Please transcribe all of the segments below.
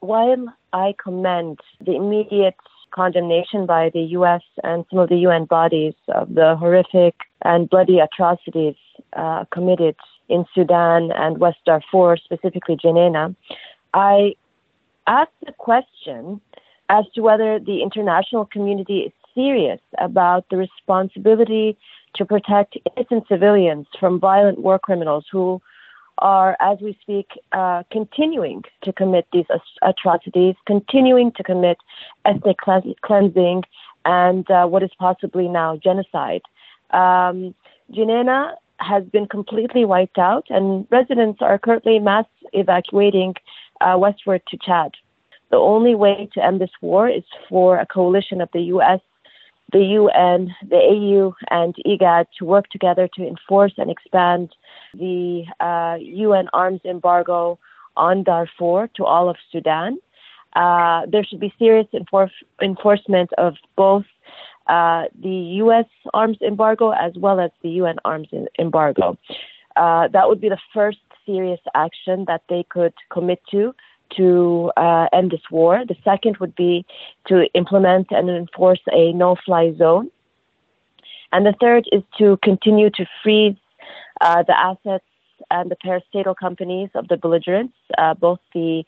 while I commend the immediate condemnation by the U.S. and some of the UN bodies of the horrific and bloody atrocities committed in Sudan and West Darfur, specifically Jenin, I ask the question as to whether the international community is serious about the responsibility to protect innocent civilians from violent war criminals who are, as we speak, continuing to commit these atrocities, continuing to commit ethnic cleansing and what is possibly now genocide. Jenin has been completely wiped out, and residents are currently mass evacuating westward to Chad. The only way to end this war is for a coalition of the U.S., the UN, the AU, and IGAD to work together to enforce and expand the UN arms embargo on Darfur to all of Sudan. There should be serious enforcement of both the U.S. arms embargo as well as the UN arms embargo. That would be the first serious action that they could commit to end this war. The second would be to implement and enforce a no-fly zone. And the third is to continue to freeze the assets and the parastatal companies of the belligerents, both the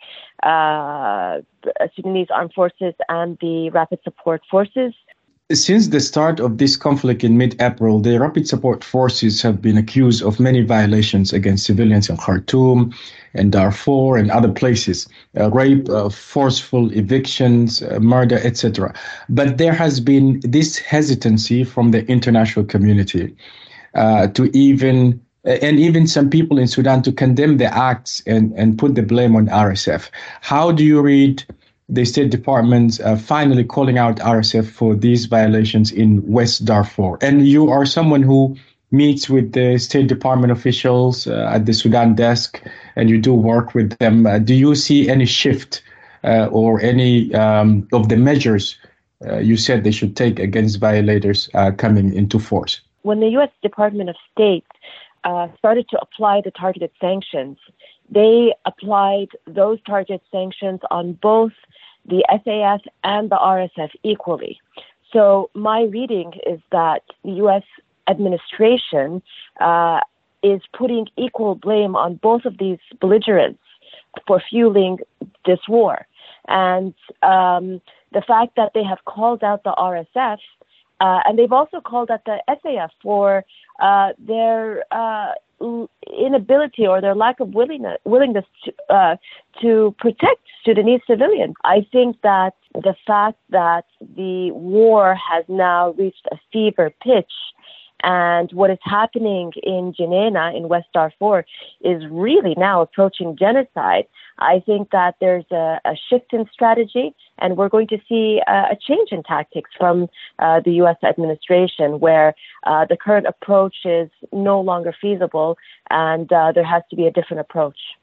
Sudanese Armed Forces and the Rapid Support Forces. Since the start of this conflict in mid-April, the Rapid Support Forces have been accused of many violations against civilians in Khartoum and Darfur and other places, rape, forceful evictions, murder, etc. But there has been this hesitancy from the international community to even some people in Sudan to condemn the acts and put the blame on RSF. How do you read the State Department finally calling out RSF for these violations in West Darfur? And you are someone who meets with the State Department officials at the Sudan desk, and you do work with them. Do you see any shift or any of the measures you said they should take against violators coming into force? When the U.S. Department of State started to apply the targeted sanctions, they applied those targeted sanctions on both the SAF and the RSF equally. So my reading is that the U.S. administration is putting equal blame on both of these belligerents for fueling this war. And the fact that they have called out the RSF, and they've also called out the SAF for their inability or their lack of willingness to protect Sudanese civilians. I think that the fact that the war has now reached a fever pitch and what is happening in Jenin, in West Darfur, is really now approaching genocide. I think that there's a shift in strategy, and we're going to see a change in tactics from the U.S. administration, where the current approach is no longer feasible, and there has to be a different approach.